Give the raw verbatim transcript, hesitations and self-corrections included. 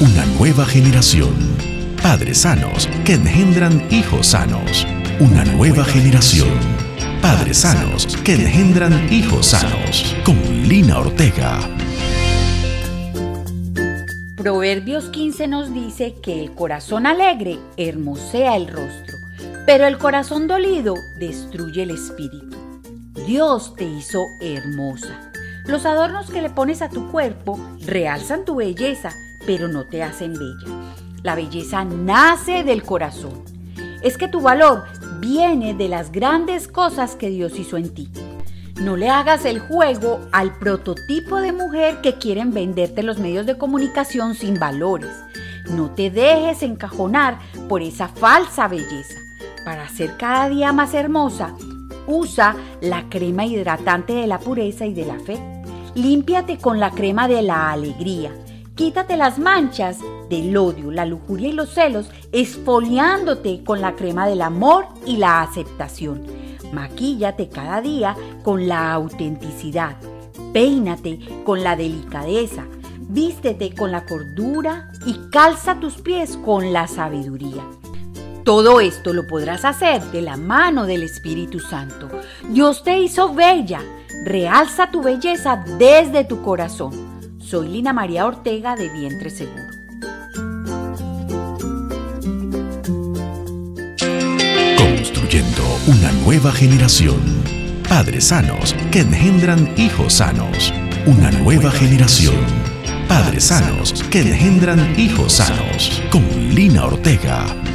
Una nueva generación. Padres sanos que engendran hijos sanos. Una nueva generación. Padres sanos que engendran hijos sanos. Con Lina Ortega. Proverbios quince nos dice que el corazón alegre hermosea el rostro, pero el corazón dolido destruye el espíritu. Dios te hizo hermosa. Los adornos que le pones a tu cuerpo realzan tu belleza, pero no te hacen bella. La belleza nace del corazón. Es que tu valor viene de las grandes cosas que Dios hizo en ti. No le hagas el juego al prototipo de mujer que quieren venderte los medios de comunicación sin valores. No te dejes encajonar por esa falsa belleza. Para ser cada día más hermosa, usa la crema hidratante de la pureza y de la fe. Límpiate con la crema de la alegría. Quítate las manchas del odio, la lujuria y los celos, exfoliándote con la crema del amor y la aceptación. Maquíllate cada día con la autenticidad. Peínate con la delicadeza. Vístete con la cordura y calza tus pies con la sabiduría. Todo esto lo podrás hacer de la mano del Espíritu Santo. Dios te hizo bella. Realza tu belleza desde tu corazón. Soy Lina María Ortega de Vientre Seguro. Construyendo una nueva generación. Padres sanos que engendran hijos sanos. Una nueva generación. Padres sanos que engendran hijos sanos. Con Lina Ortega.